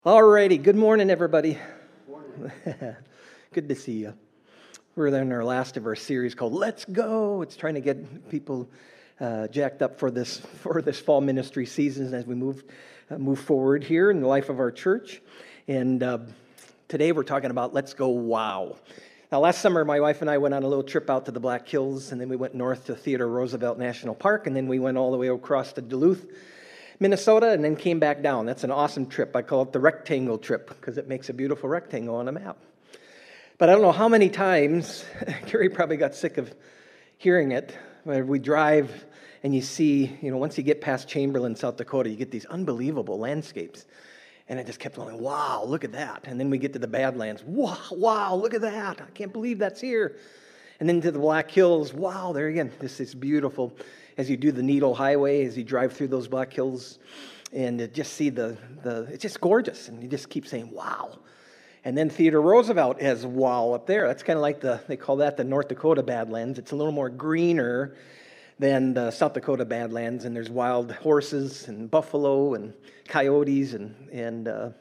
Alrighty, good morning, everybody. Morning. Good to see you. We're in our last of our series called "Let's Go." It's trying to get people jacked up for this fall ministry season as we move forward here in the life of our church. And today we're talking about "Let's Go Wow." Now, last summer, my wife and I went on a little trip out to the Black Hills, and then we went north to Theodore Roosevelt National Park, and then we went all the way across to Duluth, Minnesota, and then came back down. That's an awesome trip. I call it the rectangle trip because it makes a beautiful rectangle on a map. But I don't know how many times, Carrie probably got sick of hearing it, where we drive and you see, once you get past Chamberlain, South Dakota, you get these unbelievable landscapes. And I just kept going, wow, look at that. And then we get to the Badlands. Wow, look at that. I can't believe that's here. And then to the Black Hills. Wow, there again, this is beautiful. As you do the Needle Highway, as you drive through those Black Hills, and you just see it's just gorgeous, and you just keep saying, wow. And then Theodore Roosevelt has wow up there. That's kind of like they call that the North Dakota Badlands. It's a little more greener than the South Dakota Badlands, and there's wild horses and buffalo and coyotes and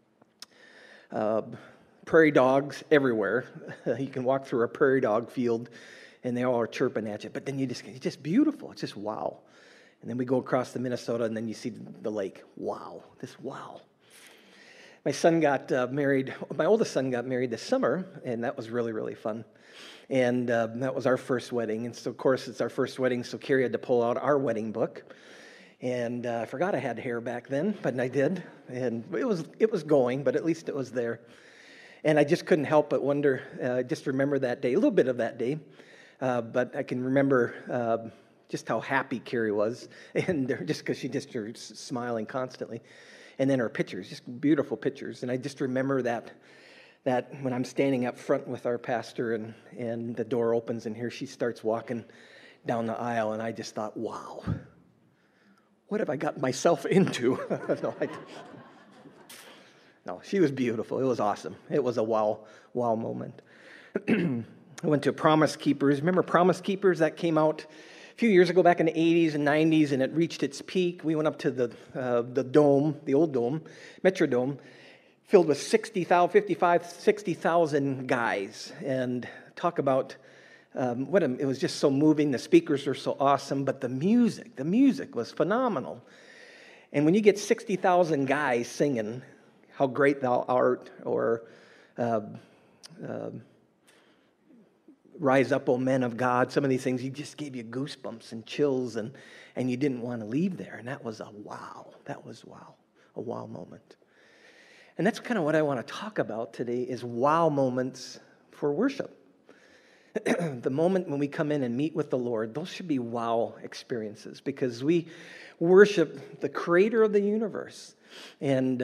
prairie dogs everywhere. You can walk through a prairie dog field, and they all are chirping at you. But then it's just beautiful. It's just wow. And then we go across the Minnesota, and then you see the lake. Wow, this wow. My son got married. My oldest son got married this summer, and that was really, really fun. And that was our first wedding. And so, of course, it's our first wedding, so Carrie had to pull out our wedding book. And I forgot I had hair back then, but I did. And it was going, but at least it was there. And I just couldn't help but wonder, just remember that day, a little bit of that day. But I can remember just how happy Carrie was, and just because she just was smiling constantly. And then her pictures, just beautiful pictures. And I just remember that when I'm standing up front with our pastor and the door opens and here she starts walking down the aisle, and I just thought, wow, what have I got myself into? No, she was beautiful. It was awesome. It was a wow moment. I went to Promise Keepers. Remember Promise Keepers? That came out a few years ago, back in the 80s and 90s, and it reached its peak. We went up to the dome, the old dome, Metrodome, filled with 60,000 guys. And talk about it was just so moving. The speakers were so awesome, but the music was phenomenal. And when you get 60,000 guys singing "How Great Thou Art" or "Rise Up, O Men of God," some of these things, just gave you goosebumps and chills, and you didn't want to leave there. And that was a wow. That was wow. A wow moment. And that's kind of what I want to talk about today is wow moments for worship. The moment when we come in and meet with the Lord, those should be wow experiences because we worship the creator of the universe. And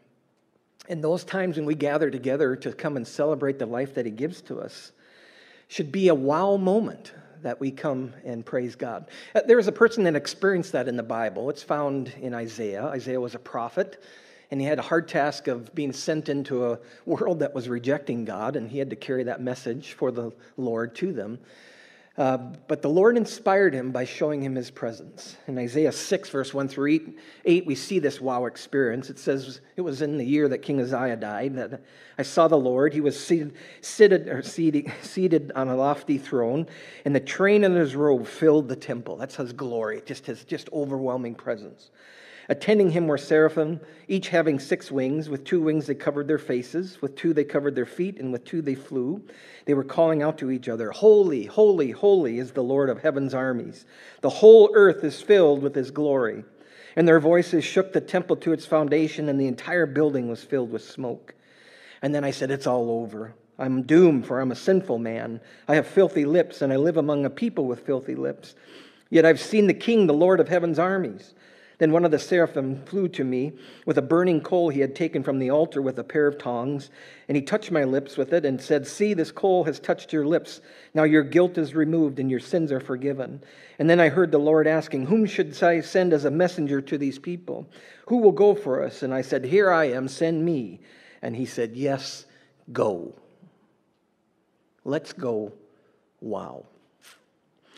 those times when we gather together to come and celebrate the life that he gives to us should be a wow moment that we come and praise God. There is a person that experienced that in the Bible. It's found in Isaiah. Isaiah was a prophet, and he had a hard task of being sent into a world that was rejecting God, and he had to carry that message for the Lord to them. But the Lord inspired him by showing him his presence. In Isaiah 6, verse 1 through 8, we see this wow experience. It says, it was in the year that King Uzziah died that I saw the Lord. He was seated on a lofty throne, and the train in his robe filled the temple. That's his glory, his overwhelming presence. Attending him were seraphim, each having 6 wings. With 2 wings they covered their faces, with 2 they covered their feet, and with 2 they flew. They were calling out to each other, "Holy, holy, holy is the Lord of heaven's armies. The whole earth is filled with his glory." And their voices shook the temple to its foundation, and the entire building was filled with smoke. And then I said, it's all over. I'm doomed, for I'm a sinful man. I have filthy lips, and I live among a people with filthy lips. Yet I've seen the King, the Lord of heaven's armies. Then one of the seraphim flew to me with a burning coal he had taken from the altar with a pair of tongs, and he touched my lips with it and said, "See, this coal has touched your lips. Now your guilt is removed and your sins are forgiven." And then I heard the Lord asking, "Whom should I send as a messenger to these people? Who will go for us?" And I said, "Here I am, send me." And he said, "Yes, go." Let's go. Wow.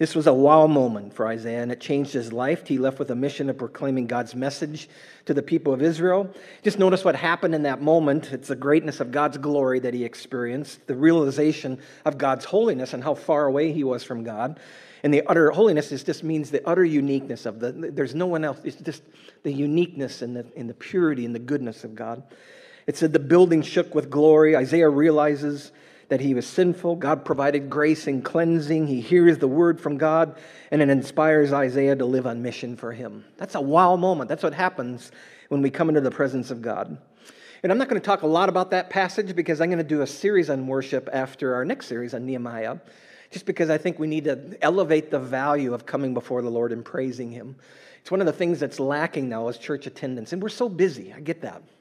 This was a wow moment for Isaiah, and it changed his life. He left with a mission of proclaiming God's message to the people of Israel. Just notice what happened in that moment. It's the greatness of God's glory that he experienced, the realization of God's holiness and how far away he was from God. And the utter holiness just means the utter uniqueness of there's no one else. It's just the uniqueness and the purity and the goodness of God. It said the building shook with glory. Isaiah realizes that he was sinful. God provided grace and cleansing. He hears the word from God, and it inspires Isaiah to live on mission for him. That's a wow moment. That's what happens when we come into the presence of God. And I'm not going to talk a lot about that passage because I'm going to do a series on worship after our next series on Nehemiah, just because I think we need to elevate the value of coming before the Lord and praising him. It's one of the things that's lacking now is church attendance, and we're so busy. I get that.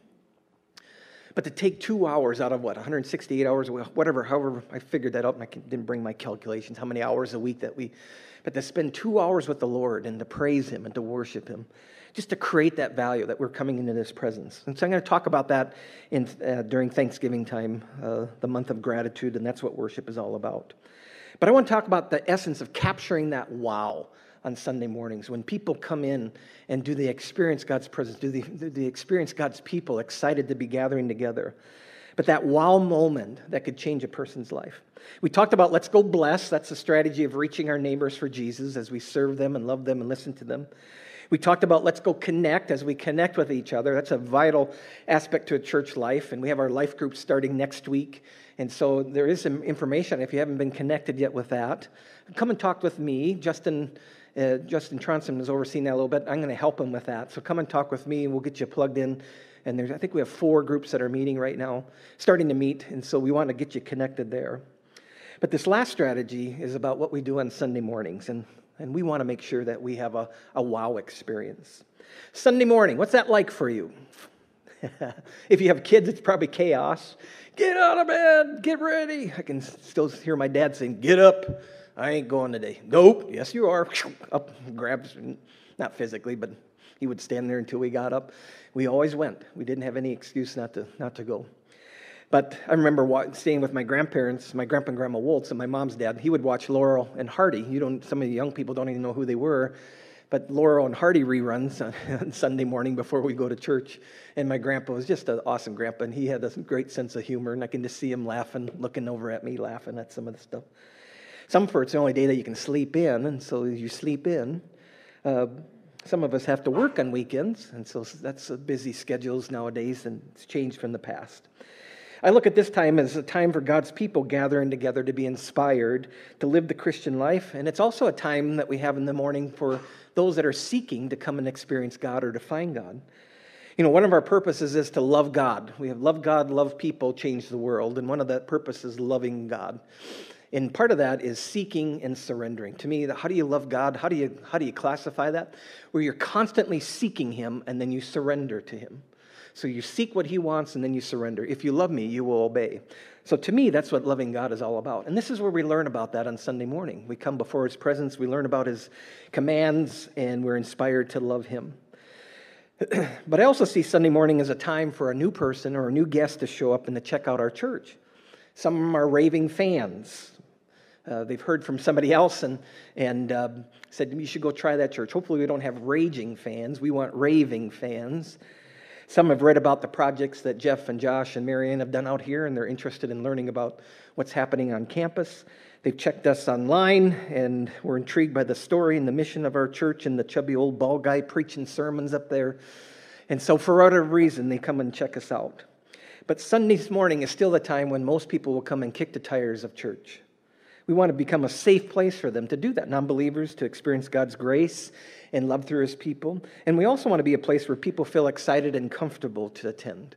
But to take 2 hours out of 168 hours, however I figured that out, and I didn't bring my calculations, how many hours a week but to spend 2 hours with the Lord and to praise him and to worship him, just to create that value that we're coming into this presence. And so I'm going to talk about that during Thanksgiving time, the month of gratitude, and that's what worship is all about. But I want to talk about the essence of capturing that wow on Sunday mornings when people come in and do they experience God's presence, do they experience God's people excited to be gathering together. But that wow moment that could change a person's life. We talked about let's go bless. That's the strategy of reaching our neighbors for Jesus as we serve them and love them and listen to them. We talked about let's go connect as we connect with each other. That's a vital aspect to a church life, and we have our life group starting next week. And so there is some information if you haven't been connected yet with that. Come and talk with me. Justin Tronson is overseeing that a little bit. I'm going to help him with that. So come and talk with me, and we'll get you plugged in. And I think we have 4 groups that are meeting right now, starting to meet, and so we want to get you connected there. But this last strategy is about what we do on Sunday mornings, and we want to make sure that we have a wow experience. Sunday morning, what's that like for you? If you have kids, it's probably chaos. Get out of bed, get ready. I can still hear my dad saying, get up. I ain't going today. Nope. Yes, you are. Up, grabs, not physically, but he would stand there until we got up. We always went. We didn't have any excuse not to go. But I remember staying with my grandparents, my grandpa and grandma Woltz, and my mom's dad. He would watch Laurel and Hardy. Some of the young people don't even know who they were, but Laurel and Hardy reruns on Sunday morning before we go to church. And my grandpa was just an awesome grandpa, and he had a great sense of humor, and I can just see him laughing, looking over at me, laughing at some of the stuff. It's the only day that you can sleep in, and so you sleep in. Some of us have to work on weekends, and so that's busy schedules nowadays, and it's changed from the past. I look at this time as a time for God's people gathering together to be inspired, to live the Christian life, and it's also a time that we have in the morning for those that are seeking to come and experience God or to find God. You know, one of our purposes is to love God. We have love God, love people, change the world, and one of that purposes is loving God. And part of that is seeking and surrendering. To me, how do you love God? How do you classify that? Where you're constantly seeking him and then you surrender to him. So you seek what he wants and then you surrender. If you love me, you will obey. So to me, that's what loving God is all about. And this is where we learn about that on Sunday morning. We come before his presence, we learn about his commands, and we're inspired to love him. But I also see Sunday morning as a time for a new person or a new guest to show up and to check out our church. Some of them are raving fans. They've heard from somebody else and said, you should go try that church. Hopefully we don't have raging fans. We want raving fans. Some have read about the projects that Jeff and Josh and Marianne have done out here, and they're interested in learning about what's happening on campus. They've checked us online, and we're intrigued by the story and the mission of our church and the chubby old bald guy preaching sermons up there. And so for whatever reason, they come and check us out. But Sunday morning is still the time when most people will come and kick the tires of church. We want to become a safe place for them to do that, non-believers to experience God's grace and love through his people. And we also want to be a place where people feel excited and comfortable to attend.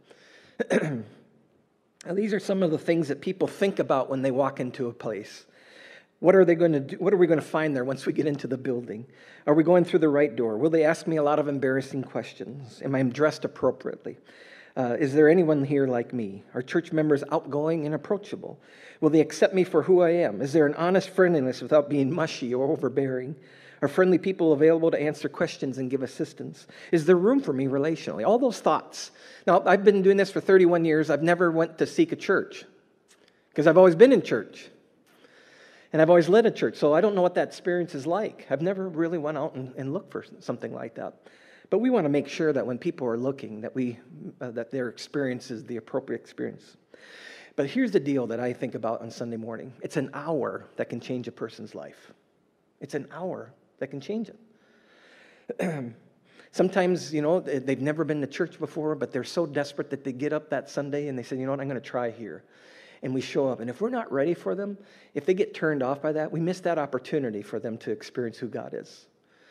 Now, these are some of the things that people think about when they walk into a place. What are they going to do? What are we going to find there once we get into the building? Are we going through the right door? Will they ask me a lot of embarrassing questions? Am I dressed appropriately? Is there anyone here like me? Are church members outgoing and approachable? Will they accept me for who I am? Is there an honest friendliness without being mushy or overbearing? Are friendly people available to answer questions and give assistance? Is there room for me relationally? All those thoughts. Now, I've been doing this for 31 years. I've never went to seek a church because I've always been in church. And I've always led a church, so I don't know what that experience is like. I've never really went out and looked for something like that. But we want to make sure that when people are looking, that their experience is the appropriate experience. But here's the deal that I think about on Sunday morning. It's an hour that can change a person's life. It's an hour that can change it. Sometimes, they've never been to church before, but they're so desperate that they get up that Sunday and they say, you know what, I'm going to try here. And we show up. And if we're not ready for them, if they get turned off by that, we miss that opportunity for them to experience who God is.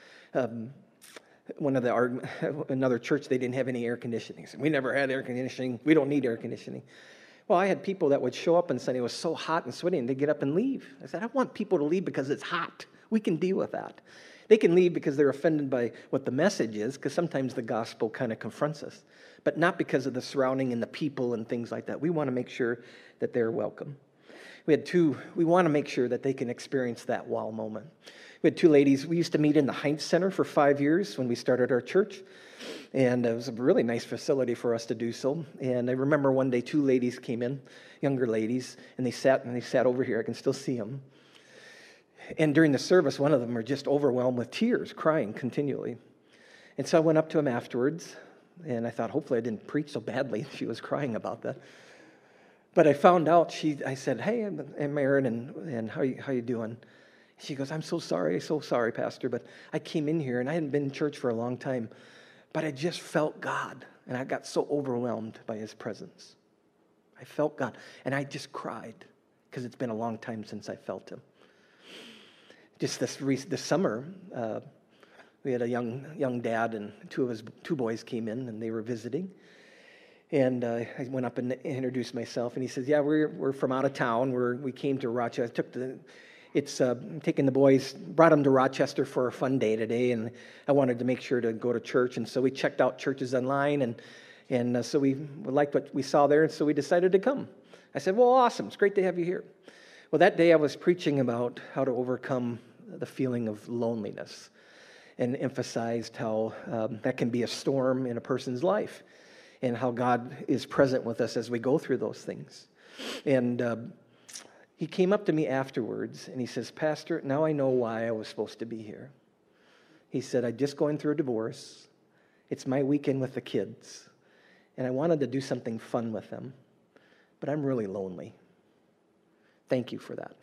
Another church, they didn't have any air conditioning. So we never had air conditioning. We don't need air conditioning. Well, I had people that would show up on Sunday. It was so hot and sweaty, and they'd get up and leave. I said, I want people to leave because it's hot. We can deal with that. They can leave because they're offended by what the message is, because sometimes the gospel kind of confronts us, but not because of the surrounding and the people and things like that. We want to make sure that they're welcome. We want to make sure that they can experience that wow moment. We had two ladies. We used to meet in the Heinz Center for 5 years when we started our church, and it was a really nice facility for us to do so. And I remember one day two ladies came in, younger ladies, and they sat over here. I can still see them. And during the service, one of them were just overwhelmed with tears, crying continually. And so I went up to him afterwards, and I thought, hopefully I didn't preach so badly. She was crying about that. But I found out, I said, hey, I'm Erin, and how you doing? She goes, I'm so sorry, Pastor, but I came in here, and I hadn't been in church for a long time, but I just felt God, and I got so overwhelmed by His presence. I felt God, and I just cried, because it's been a long time since I felt Him. Just this summer, we had a young dad, and two boys came in, and they were visiting. And I went up and introduced myself, and he says, "Yeah, we're from out of town. We came to Rochester. Taking the boys, brought them to Rochester for a fun day today, and I wanted to make sure to go to church, and so we checked out churches online, and so we liked what we saw there, and so we decided to come." I said, "Well, awesome. It's great to have you here." Well, that day I was preaching about how to overcome the feeling of loneliness, and emphasized how that can be a storm in a person's life, and how God is present with us as we go through those things. And he came up to me afterwards, and he says, "Pastor, now I know why I was supposed to be here." He said, "I'm just going through a divorce. It's my weekend with the kids, and I wanted to do something fun with them, but I'm really lonely. Thank you for that."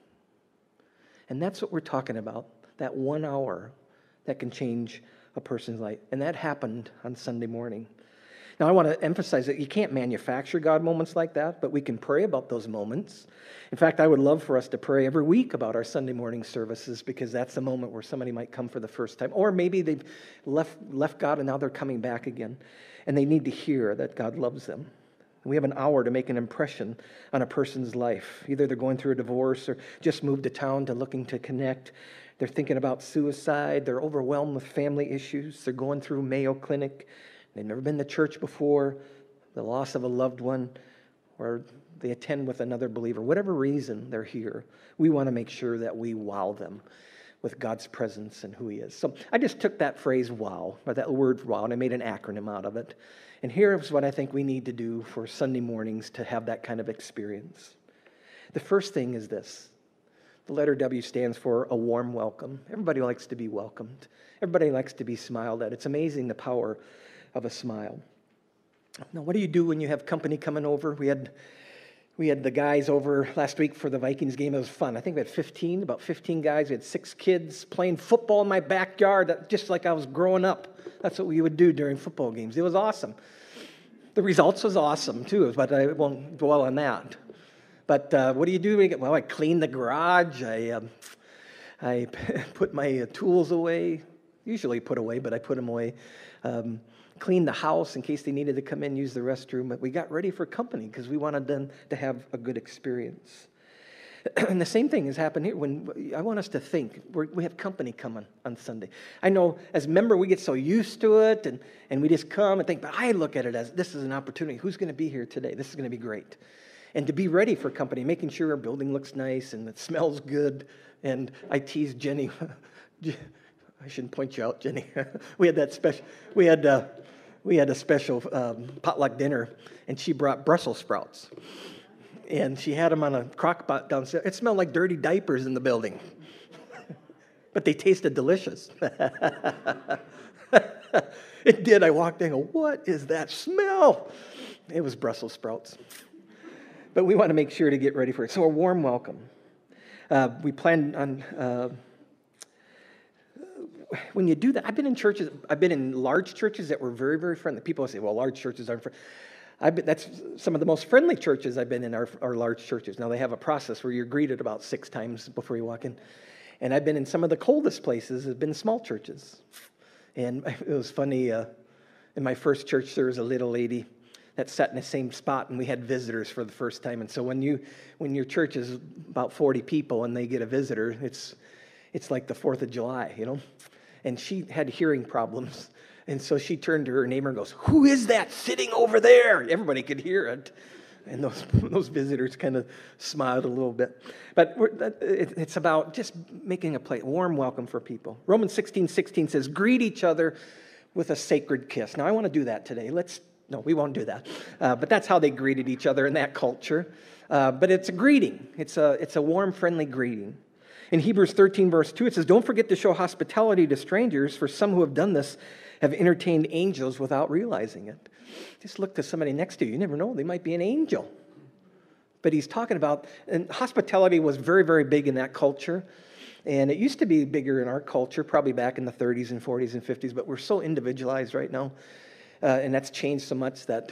And that's what we're talking about, that 1 hour that can change a person's life. And that happened on Sunday morning. Now, I want to emphasize that you can't manufacture God moments like that, but we can pray about those moments. In fact, I would love for us to pray every week about our Sunday morning services, because that's a moment where somebody might come for the first time. Or maybe they've left God and now they're coming back again, and they need to hear that God loves them. We have an hour to make an impression on a person's life. Either they're going through a divorce or just moved to town looking to connect. They're thinking about suicide. They're overwhelmed with family issues. They're going through Mayo Clinic. They've never been to church before, the loss of a loved one, or they attend with another believer. Whatever reason they're here, we want to make sure that we wow them with God's presence and who He is. So I just took that phrase wow, or that word wow, and I made an acronym out of it. And here's what I think we need to do for Sunday mornings to have that kind of experience. The first thing is this. The letter W stands for a warm welcome. Everybody likes to be welcomed. Everybody likes to be smiled at. It's amazing the power of a smile. Now, what do you do when you have company coming over? We had the guys over last week for the Vikings game. It was fun. I think we had about 15 guys. We had 6 kids playing football in my backyard, just like I was growing up. That's what we would do during football games. It was awesome. The results was awesome, too, but I won't dwell on that. But what do you do? Well, I cleaned the garage. I put my tools away. Usually put away, but I put them away. Cleaned the house in case they needed to come in, use the restroom. But we got ready for company because we wanted them to have a good experience. And the same thing has happened here. When I want us to think, we have company coming on Sunday. I know as a member, we get so used to it, and we just come and think, but I look at it as this is an opportunity. Who's going to be here today? This is going to be great. And to be ready for company, making sure our building looks nice and it smells good. And I teased Jenny. I shouldn't point you out, Jenny. We had a special potluck dinner, and she brought Brussels sprouts. and she had them on a crock pot downstairs. It smelled like dirty diapers in the building, but they tasted delicious. It did. I walked in and go, what is that smell? It was Brussels sprouts. But we want to make sure to get ready for it. So a warm welcome. We plan on, when you do that, I've been in large churches that were very, very friendly. People say, well, large churches aren't friendly. That's some of the most friendly churches I've been in are large churches. Now, they have a process where you're greeted about 6 times before you walk in. And I've been in some of the coldest places, have been small churches. And it was funny, in my first church, there was a little lady that sat in the same spot, and we had visitors for the first time. And so when your church is about 40 people and they get a visitor, it's like the 4th of July, you know? And she had hearing problems. And so she turned to her neighbor and goes, who is that sitting over there? Everybody could hear it. And those visitors kind of smiled a little bit. But it's about just making a warm welcome for people. Romans 16:16 says, greet each other with a sacred kiss. Now, I want to do that today. No, we won't do that. But that's how they greeted each other in that culture. But it's a greeting. It's a warm, friendly greeting. In Hebrews 13, verse 2, it says, don't forget to show hospitality to strangers, for some who have done this have entertained angels without realizing it. Just look to somebody next to you. You never know. They might be an angel. But he's talking about, and hospitality was very, very big in that culture. And it used to be bigger in our culture, probably back in the 30s and 40s and 50s, but we're so individualized right now. And that's changed so much that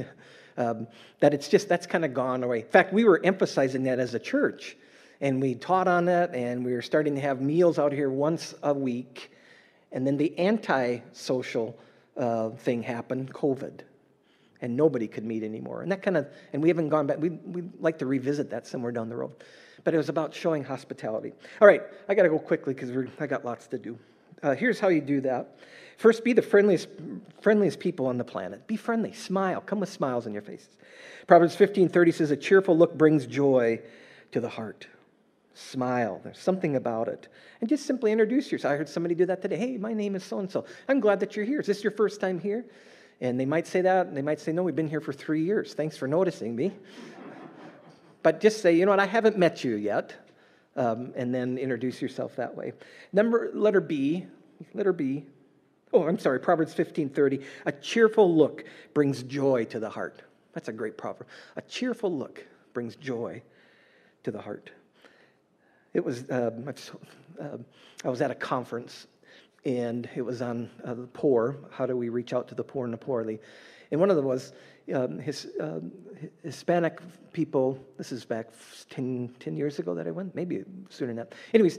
that's kind of gone away. In fact, we were emphasizing that as a church. And we taught on that, and we were starting to have meals out here once a week. And then the anti-social thing happened, COVID, and nobody could meet anymore. And we haven't gone back. We'd like to revisit that somewhere down the road. But it was about showing hospitality. All right, I got to go quickly because I got lots to do. Here's how you do that. First, be the friendliest people on the planet. Be friendly. Smile. Come with smiles on your faces. Proverbs 15:30 says, a cheerful look brings joy to the heart. Smile. There's something about it. And just simply introduce yourself. I heard somebody do that today. Hey, my name is so-and-so. I'm glad that you're here. Is this your first time here? And they might say that, and they might say, no, we've been here for 3 years. Thanks for noticing me. But just say, you know what, I haven't met you yet. And then introduce yourself that way. Letter B. Oh, I'm sorry, Proverbs 15:30. A cheerful look brings joy to the heart. That's a great proverb. A cheerful look brings joy to the heart. It was, I was at a conference, and it was on the poor. How do we reach out to the poor and the poorly? And one of them was Hispanic people. This is back 10 years ago that I went, maybe sooner than that. Anyways,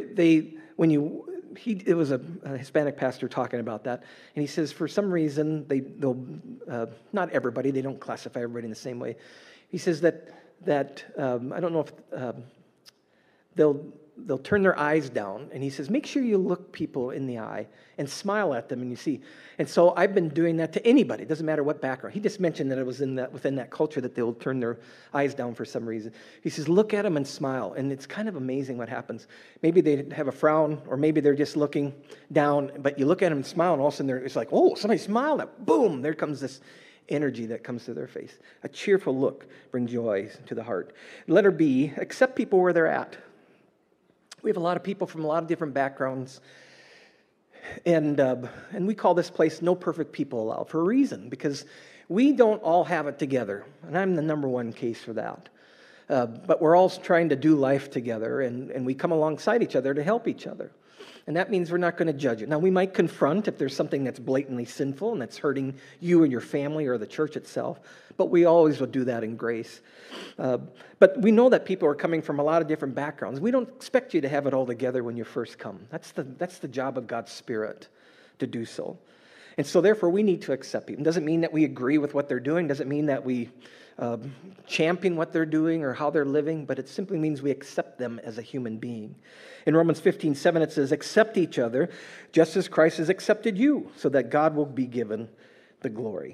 it was a Hispanic pastor talking about that, and he says for some reason they'll not everybody, they don't classify everybody in the same way. He says that I don't know if they'll turn their eyes down, and he says, make sure you look people in the eye and smile at them, and you see. And so I've been doing that to anybody. It doesn't matter what background. He just mentioned that it was within that culture that they'll turn their eyes down for some reason. He says, look at them and smile, and it's kind of amazing what happens. Maybe they have a frown, or maybe they're just looking down, but you look at them and smile, and all of a sudden it's like, oh, somebody smiled at, boom, there comes this energy that comes to their face. A cheerful look brings joy to the heart. Letter B, accept people where they're at. We have a lot of people from a lot of different backgrounds, and we call this place No Perfect People Allowed for a reason, because we don't all have it together, and I'm the number one case for that. But we're all trying to do life together, and we come alongside each other to help each other. And that means we're not going to judge it. Now, we might confront if there's something that's blatantly sinful and that's hurting you and your family or the church itself, but we always will do that in grace. But we know that people are coming from a lot of different backgrounds. We don't expect you to have it all together when you first come. That's the job of God's Spirit to do so. And so therefore, we need to accept people. It doesn't mean that we agree with what they're doing. It doesn't mean that we champion what they're doing or how they're living, but it simply means we accept them as a human being. In Romans 15:7, it says, accept each other just as Christ has accepted you, so that God will be given the glory.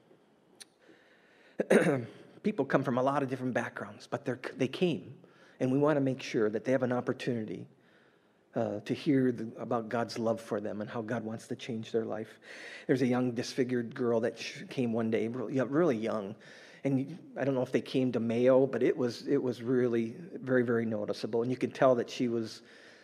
People come from a lot of different backgrounds, but they came, and we want to make sure that they have an opportunity to hear about God's love for them and how God wants to change their life. There's a young disfigured girl that came one day, really young, And I don't know if they came to Mayo, but it was really very, very noticeable. And you could tell that she was,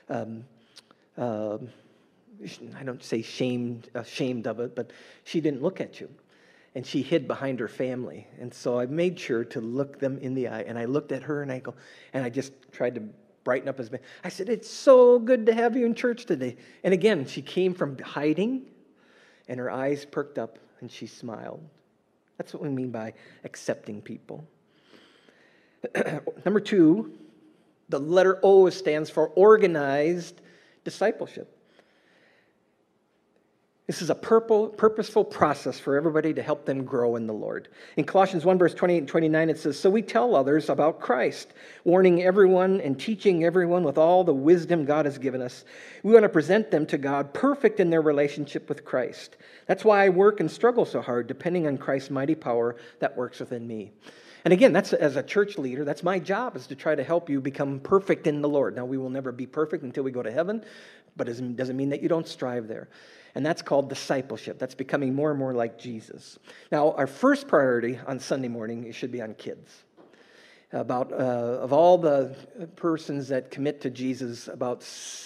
I don't say ashamed of it, but she didn't look at you. And she hid behind her family. And so I made sure to look them in the eye. And I looked at her and I just tried to brighten up his face. I said, "It's so good to have you in church today." And again, she came from hiding, and her eyes perked up, and she smiled. That's what we mean by accepting people. Number 2, the letter O stands for organized discipleship. This is a purposeful process for everybody to help them grow in the Lord. In Colossians 1, verse 28 and 29, it says, "So we tell others about Christ, warning everyone and teaching everyone with all the wisdom God has given us. We want to present them to God perfect in their relationship with Christ. That's why I work and struggle so hard, depending on Christ's mighty power that works within me." And again, that's as a church leader, that's my job, is to try to help you become perfect in the Lord. Now, we will never be perfect until we go to heaven, but it doesn't mean that you don't strive there. And that's called discipleship. That's becoming more and more like Jesus. Now, our first priority on Sunday morning, it should be on kids. Of all the persons that commit to Jesus, about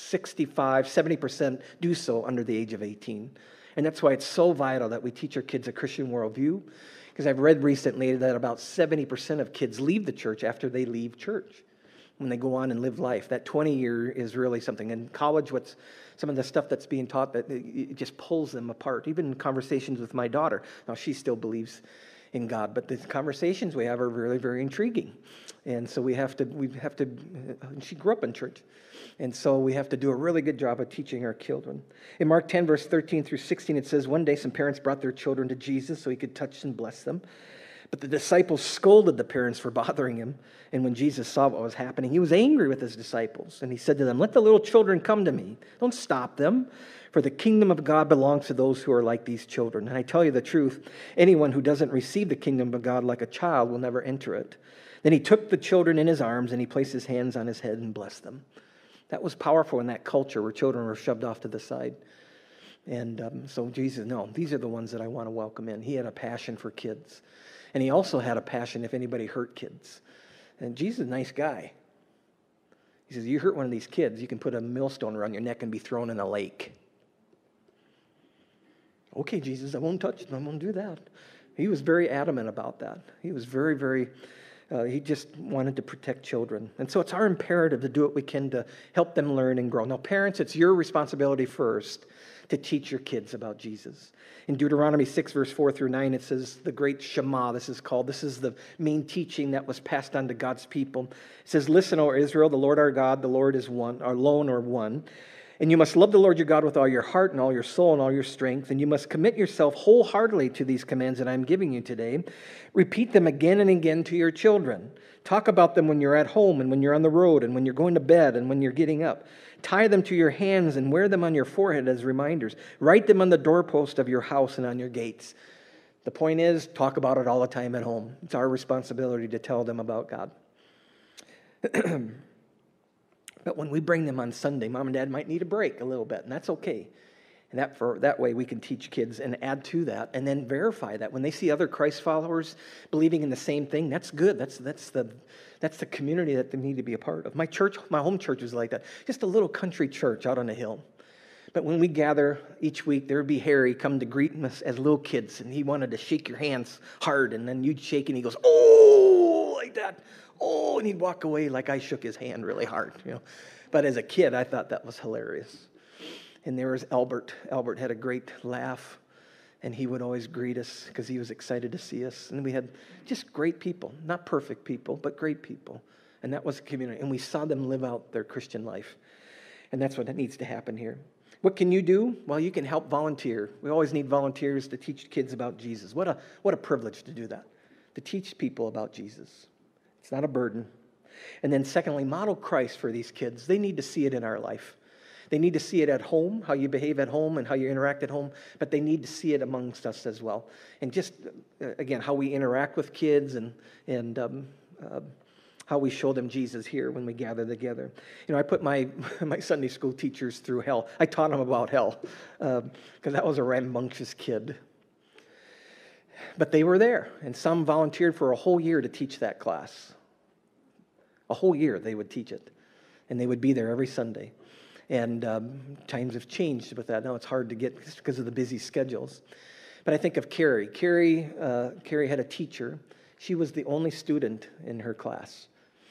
70% do so under the age of 18. And that's why it's so vital that we teach our kids a Christian worldview. Because I've read recently that about 70% of kids leave the church after they leave church, when they go on and live life. That 20-year is really something. In college, what's some of the stuff that's being taught, that it just pulls them apart. Even in conversations with my daughter. Now, she still believes in God, but the conversations we have are really, very intriguing. And so we have to, she grew up in church. And so we have to do a really good job of teaching our children. In Mark 10, verse 13 through 16, it says, "One day some parents brought their children to Jesus so he could touch and bless them. But the disciples scolded the parents for bothering him. And when Jesus saw what was happening, he was angry with his disciples. And he said to them, 'Let the little children come to me. Don't stop them. For the kingdom of God belongs to those who are like these children. And I tell you the truth, anyone who doesn't receive the kingdom of God like a child will never enter it.' Then he took the children in his arms and he placed his hands on his head and blessed them." That was powerful in that culture where children were shoved off to the side. And so Jesus, no, these are the ones that I want to welcome in. He had a passion for kids. And he also had a passion if anybody hurt kids. And Jesus is a nice guy. He says, "You hurt one of these kids, you can put a millstone around your neck and be thrown in a lake." "Okay, Jesus, I won't touch them. I won't do that." He was very adamant about that. He was very, very, he just wanted to protect children. And so it's our imperative to do what we can to help them learn and grow. Now, parents, it's your responsibility first to teach your kids about Jesus. In Deuteronomy 6, verse 4 through 9, it says the great Shema, this is called. This is the main teaching that was passed on to God's people. It says, "Listen, O Israel, the Lord our God, the Lord is one, or alone or one. And you must love the Lord your God with all your heart and all your soul and all your strength. And you must commit yourself wholeheartedly to these commands that I'm giving you today. Repeat them again and again to your children. Talk about them when you're at home and when you're on the road and when you're going to bed and when you're getting up. Tie them to your hands and wear them on your forehead as reminders. Write them on the doorpost of your house and on your gates." The point is, talk about it all the time at home. It's our responsibility to tell them about God. But when we bring them on Sunday, mom and dad might need a break a little bit, and that's okay. And that way we can teach kids and add to that and then verify that. When they see other Christ followers believing in the same thing, that's good. That's the community that they need to be a part of. My home church was like that. Just a little country church out on a hill. But when we gather each week, there would be Harry come to greet us as little kids, and he wanted to shake your hands hard, and then you'd shake, and he goes, "Oh," like that. "Oh," and he'd walk away like I shook his hand really hard. But as a kid, I thought that was hilarious. And there was Albert. Albert had a great laugh, and he would always greet us because he was excited to see us. And we had just great people, not perfect people, but great people. And that was the community. And we saw them live out their Christian life. And that's what needs to happen here. What can you do? Well, you can help volunteer. We always need volunteers to teach kids about Jesus. What a privilege to do that, to teach people about Jesus. It's not a burden. And then secondly, model Christ for these kids. They need to see it in our life. They need to see it at home, how you behave at home and how you interact at home, but they need to see it amongst us as well. And just, again, how we interact with kids and how we show them Jesus here when we gather together. I put my Sunday school teachers through hell. I taught them about hell because I was a rambunctious kid. But they were there, and some volunteered for a whole year to teach that class. A whole year they would teach it, and they would be there every Sunday. And times have changed with that. Now it's hard to get just because of the busy schedules. But I think of Carrie. Carrie had a teacher. She was the only student in her class.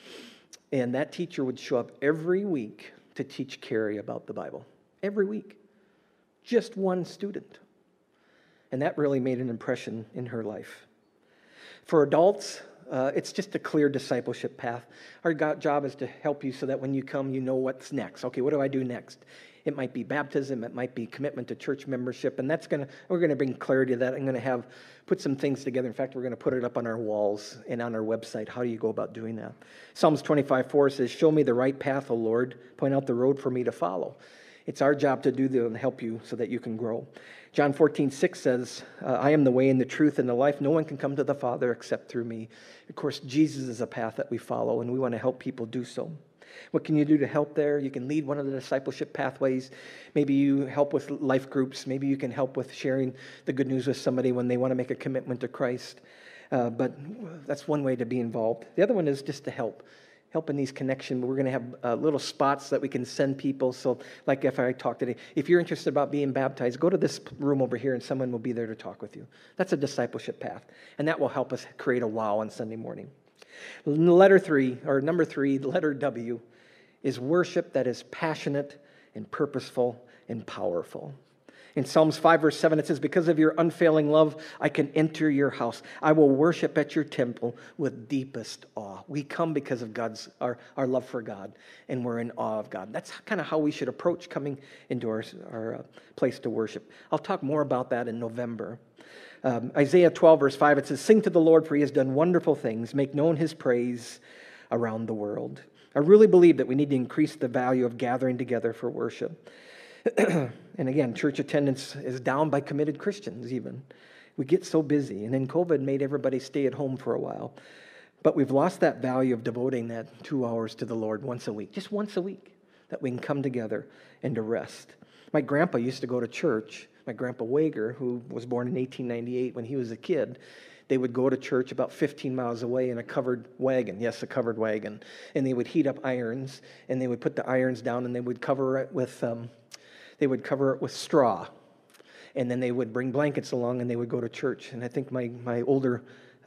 And that teacher would show up every week to teach Carrie about the Bible. Every week. Just one student. And that really made an impression in her life. For adults, it's just a clear discipleship path. Our job is to help you so that when you come, you know what's next. Okay, what do I do next? It might be baptism, it might be commitment to church membership, and we're going to bring clarity to that. I'm going to put some things together. In fact, we're going to put it up on our walls and on our website. How do you go about doing that? Psalms 25:4 says, "Show me the right path, O Lord. Point out the road for me to follow." It's our job to do that and help you so that you can grow. John 14:6 says, "I am the way and the truth and the life. No one can come to the Father except through me." Of course, Jesus is a path that we follow, and we want to help people do so. What can you do to help there? You can lead one of the discipleship pathways. Maybe you help with life groups. Maybe you can help with sharing the good news with somebody when they want to make a commitment to Christ. But that's one way to be involved. The other one is just to help in these connections. We're going to have little spots that we can send people. So like if I talk today, if you're interested about being baptized, go to this room over here and someone will be there to talk with you. That's a discipleship path. And that will help us create a wow on Sunday morning. Number three, the letter W, is worship that is passionate and purposeful and powerful. In Psalms 5, verse 7, it says, "Because of your unfailing love, I can enter your house. I will worship at your temple with deepest awe." We come because of our love for God, and we're in awe of God. That's kind of how we should approach coming into our place to worship. I'll talk more about that in November. Isaiah 12, verse 5, it says, "Sing to the Lord, for he has done wonderful things. Make known his praise around the world." I really believe that we need to increase the value of gathering together for worship. And again, church attendance is down by committed Christians even. We get so busy. And then COVID made everybody stay at home for a while. But we've lost that value of devoting that 2 hours to the Lord once a week. Just once a week that we can come together and to rest. My grandpa used to go to church. My grandpa Wager, who was born in 1898, when he was a kid, they would go to church about 15 miles away in a covered wagon. Yes, a covered wagon. And they would heat up irons, and they would put the irons down, and they would cover it with straw. And then they would bring blankets along, and they would go to church. And I think my older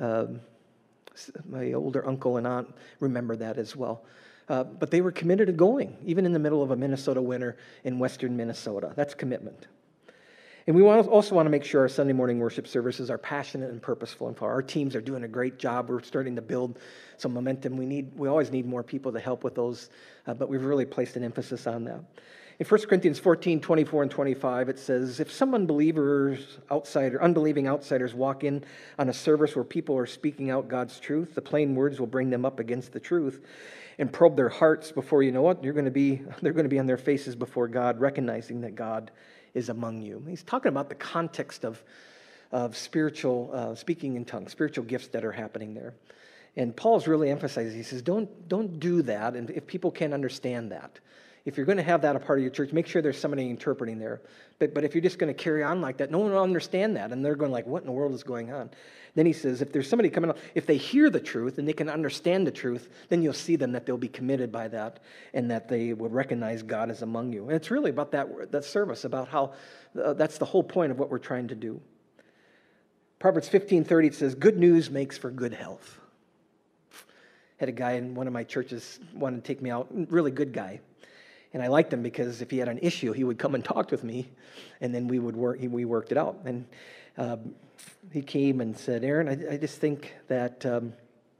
uncle and aunt remember that as well. But they were committed to going, even in the middle of a Minnesota winter in western Minnesota. That's commitment. And we also want to make sure our Sunday morning worship services are passionate and purposeful. And our teams are doing a great job. We're starting to build some momentum. We always need more people to help with those, but we've really placed an emphasis on that. In 1 Corinthians 14, 24 and 25, it says, "If some unbelieving outsiders walk in on a service where people are speaking out God's truth, the plain words will bring them up against the truth and probe their hearts. Before you know it, they're going to be on their faces before God, recognizing that God is among you." He's talking about the context of spiritual speaking in tongues, spiritual gifts that are happening there. And Paul's really emphasizing, he says, don't do that, and if people can't understand that. If you're going to have that a part of your church, make sure there's somebody interpreting there. But if you're just going to carry on like that, no one will understand that, and they're going like, what in the world is going on? Then he says, if there's somebody coming up, if they hear the truth and they can understand the truth, then you'll see them that they'll be committed by that and that they will recognize God is among you. And it's really about that service, about how that's the whole point of what we're trying to do. Proverbs 15:30, it says, "Good news makes for good health." Had a guy in one of my churches wanted to take me out, really good guy. And I liked him because if he had an issue, he would come and talk with me, and then we worked it out. And he came and said, "Aaron, I just think that," I'm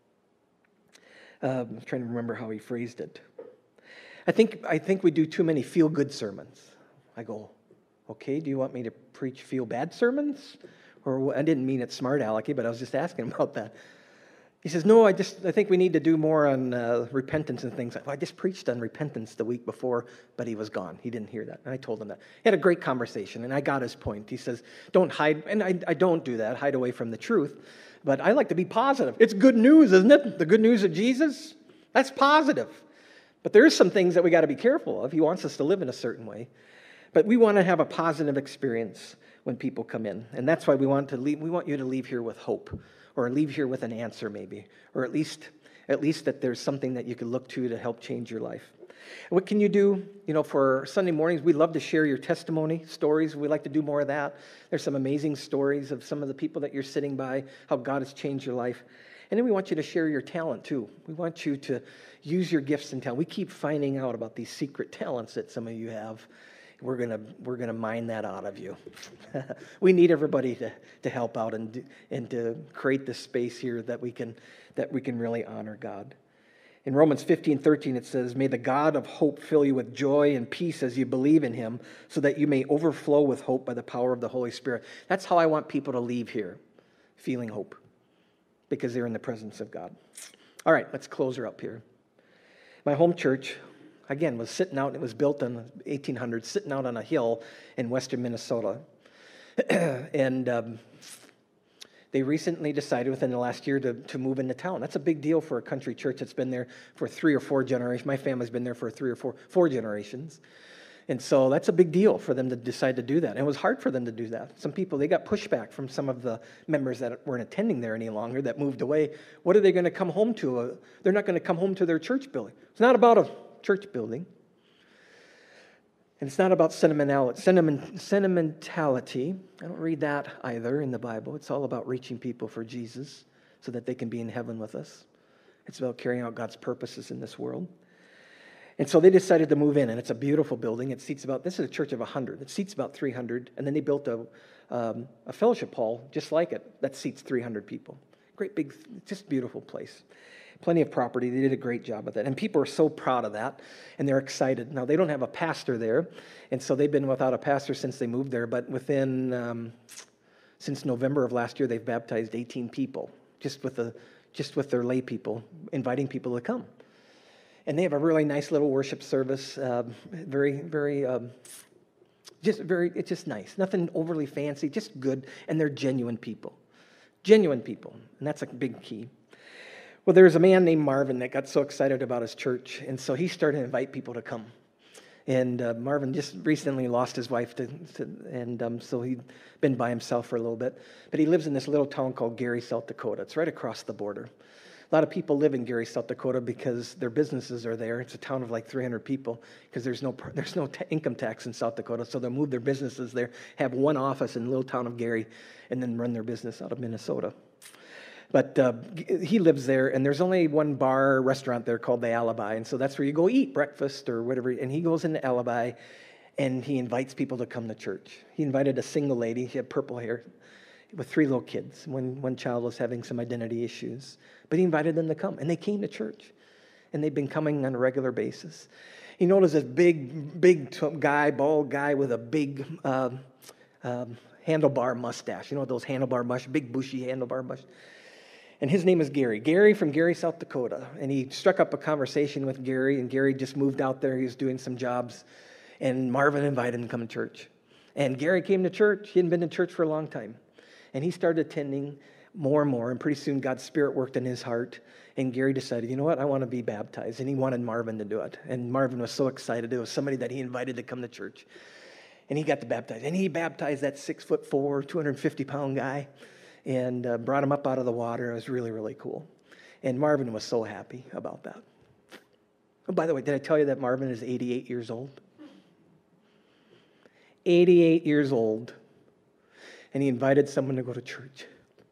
trying to remember how he phrased it. I think we do too many feel-good sermons. I go, "Okay, do you want me to preach feel-bad sermons?" Or I didn't mean it smart alecky, but I was just asking about that. He says, "No, I think we need to do more on repentance and things." I just preached on repentance the week before, but he was gone. He didn't hear that. And I told him that. He had a great conversation, and I got his point. He says, "Don't hide," and I don't do that, hide away from the truth, but I like to be positive. It's good news, isn't it? The good news of Jesus? That's positive. But there is some things that we got to be careful of. He wants us to live in a certain way. But we want to have a positive experience when people come in. And that's why we want you to leave here with hope, or leave here with an answer maybe, or at least that there's something that you can look to help change your life. What can you do? For Sunday mornings, we love to share your testimony stories. We like to do more of that. There's some amazing stories of some of the people that you're sitting by, how God has changed your life. And then we want you to share your talent too. We want you to use your gifts and talent. We keep finding out about these secret talents that some of you have. We're gonna mine that out of you. We need everybody to help out and to create this space here that we can really honor God. In Romans 15:13 it says, "May the God of hope fill you with joy and peace as you believe in him, so that you may overflow with hope by the power of the Holy Spirit." That's how I want people to leave here, feeling hope, because they're in the presence of God. All right, let's close her up here. My home church, again, was sitting out. It was built in the 1800s, sitting out on a hill in western Minnesota. And they recently decided within the last year to move into town. That's a big deal for a country church that's been there for 3 or 4 generations. My family's been there for 3 or 4 generations. And so that's a big deal for them to decide to do that. And it was hard for them to do that. Some people, they got pushback from some of the members that weren't attending there any longer, that moved away. What are they going to come home to? They're not going to come home to their church building. It's not about a church building. And it's not about sentimentality. I don't read that either in the Bible. It's all about reaching people for Jesus so that they can be in heaven with us. It's about carrying out God's purposes in this world. And so they decided to move in, and it's a beautiful building. This is a church of 100. It seats about 300, and then they built a fellowship hall just like it that seats 300 people. Great big, just beautiful place. Plenty of property. They did a great job with it. And people are so proud of that, and they're excited. Now, they don't have a pastor there, and so they've been without a pastor since they moved there, but since November of last year, they've baptized 18 people, just with their lay people, inviting people to come. And they have a really nice little worship service, it's just nice. Nothing overly fancy, just good, and they're genuine people. Genuine people, and that's a big key. Well, there was a man named Marvin that got so excited about his church, and so he started to invite people to come. And Marvin just recently lost his wife, so he'd been by himself for a little bit. But he lives in this little town called Gary, South Dakota. It's right across the border. A lot of people live in Gary, South Dakota because their businesses are there. It's a town of like 300 people because there's no income tax in South Dakota, so they'll move their businesses there, have one office in the little town of Gary, and then run their business out of Minnesota. But he lives there, and there's only one bar restaurant there called the Alibi, and so that's where you go eat breakfast or whatever. And he goes into Alibi, and he invites people to come to church. He invited a single lady. She had purple hair with 3 little kids. One child was having some identity issues, but he invited them to come, and they came to church, and they've been coming on a regular basis. He noticed this big guy, bald guy with a big handlebar mustache. You know those handlebar mustache, big bushy handlebar mustache. And his name is Gary. Gary from Gary, South Dakota. And he struck up a conversation with Gary, and Gary just moved out there. He was doing some jobs, and Marvin invited him to come to church. And Gary came to church. He hadn't been to church for a long time. And he started attending more and more, and pretty soon God's Spirit worked in his heart, and Gary decided, you know what, I want to be baptized, and he wanted Marvin to do it. And Marvin was so excited. It was somebody that he invited to come to church, and he got to baptize. And he baptized that 6'4", 250-pound guy, and brought him up out of the water. It was really, really cool. And Marvin was so happy about that. Oh, by the way, did I tell you that Marvin is 88 years old? 88 years old. And he invited someone to go to church.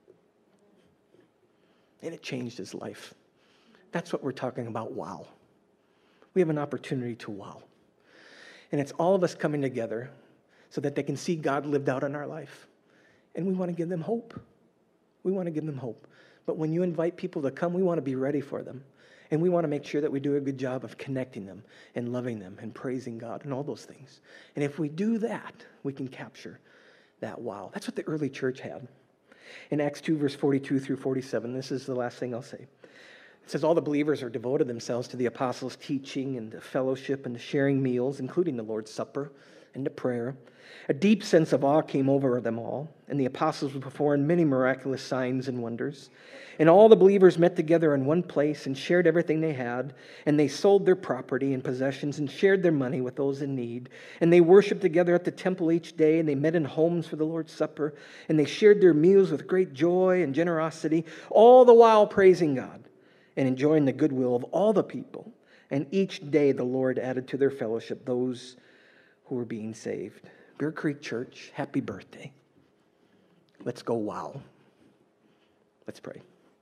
And it changed his life. That's what we're talking about, wow. We have an opportunity to wow. And it's all of us coming together so that they can see God lived out in our life. And we want to give them hope. We want to give them hope. But when you invite people to come, we want to be ready for them. And we want to make sure that we do a good job of connecting them and loving them and praising God and all those things. And if we do that, we can capture that wow. That's what the early church had. In Acts 2, verse 42 through 47, this is the last thing I'll say. It says, all the believers are devoted themselves to the apostles' teaching and to fellowship and to sharing meals, including the Lord's Supper into prayer. A deep sense of awe came over them all, and the apostles performed many miraculous signs and wonders. And all the believers met together in one place and shared everything they had, and they sold their property and possessions and shared their money with those in need. And they worshiped together at the temple each day, and they met in homes for the Lord's Supper, and they shared their meals with great joy and generosity, all the while praising God and enjoying the goodwill of all the people. And each day the Lord added to their fellowship those who were being saved. Bear Creek Church, happy birthday. Let's go wow. Let's pray.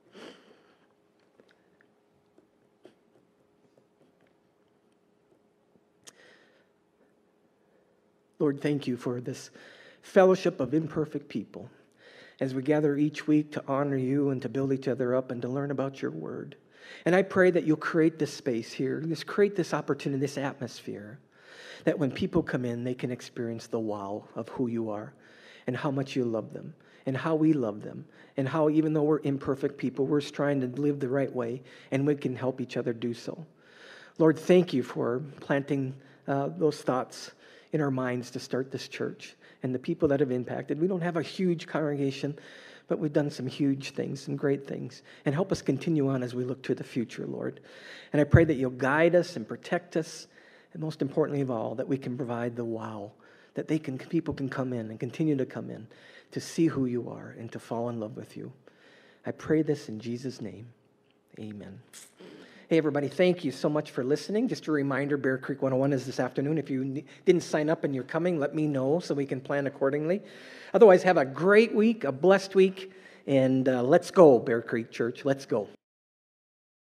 Lord, thank you for this fellowship of imperfect people as we gather each week to honor you and to build each other up and to learn about your word. And I pray that you'll create this space here, just create this opportunity, this atmosphere, that when people come in, they can experience the wow of who you are and how much you love them and how we love them and how even though we're imperfect people, we're trying to live the right way and we can help each other do so. Lord, thank you for planting those thoughts in our minds to start this church and the people that have impacted. We don't have a huge congregation, but we've done some huge things, some great things. And help us continue on as we look to the future, Lord. And I pray that you'll guide us and protect us, and most importantly of all, that we can provide the wow, that people can come in and continue to come in to see who you are and to fall in love with you. I pray this in Jesus' name. Amen. Hey, everybody, thank you so much for listening. Just a reminder, Bear Creek 101 is this afternoon. If you didn't sign up and you're coming, let me know so we can plan accordingly. Otherwise, have a great week, a blessed week, and let's go, Bear Creek Church. Let's go.